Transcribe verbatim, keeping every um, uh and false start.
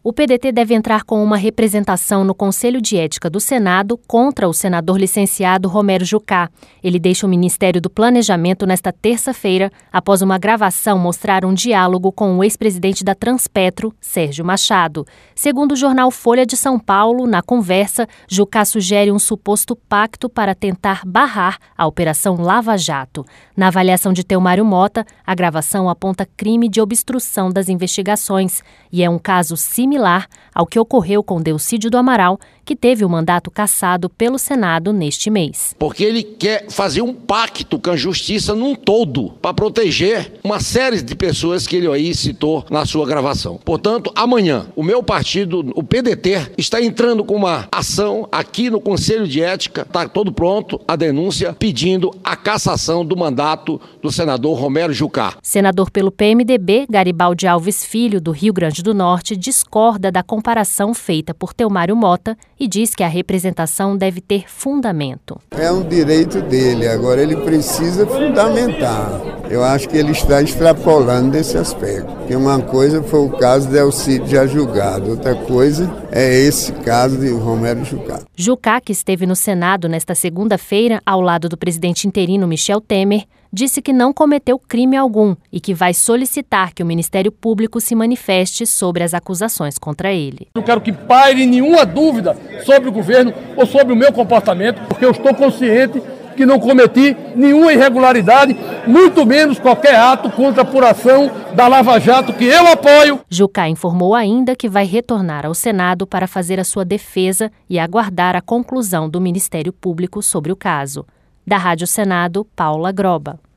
O P D T deve entrar com uma representação no Conselho de Ética do Senado contra o senador licenciado Romero Jucá. Ele deixa o Ministério do Planejamento nesta terça-feira, após uma gravação mostrar um diálogo com o ex-presidente da Transpetro, Sérgio Machado. Segundo o jornal Folha de São Paulo, na conversa, Jucá sugere um suposto pacto para tentar barrar a Operação Lava Jato. Na avaliação de Telmário Mota, a gravação aponta crime de obstrução das investigações e é um caso similar ao que ocorreu com Delcídio do Amaral, que teve o mandato cassado pelo Senado neste mês. Porque ele quer fazer um pacto com a justiça num todo, para proteger uma série de pessoas que ele aí citou na sua gravação. Portanto, amanhã, o meu partido, o P D T, está entrando com uma ação aqui no Conselho de Ética, está todo pronto, a denúncia, pedindo a cassação do mandato do senador Romero Jucá. Senador pelo P M D B, Garibaldi Alves Filho, do Rio Grande do Norte, discorda da comparação feita por Telmário Mota e diz que a representação deve ter fundamento. É um direito dele, agora ele precisa fundamentar. Eu acho que ele está extrapolando desse aspecto. Porque uma coisa foi o caso de Delcídio já julgado, outra coisa é esse caso de Romero Jucá. Jucá, que esteve no Senado nesta segunda-feira ao lado do presidente interino Michel Temer, disse que não cometeu crime algum e que vai solicitar que o Ministério Público se manifeste sobre as acusações contra ele. Não quero que paire nenhuma dúvida sobre o governo ou sobre o meu comportamento, porque eu estou consciente que não cometi nenhuma irregularidade, muito menos qualquer ato contra a apuração da Lava Jato, que eu apoio. Jucá informou ainda que vai retornar ao Senado para fazer a sua defesa e aguardar a conclusão do Ministério Público sobre o caso. Da Rádio Senado, Paula Groba.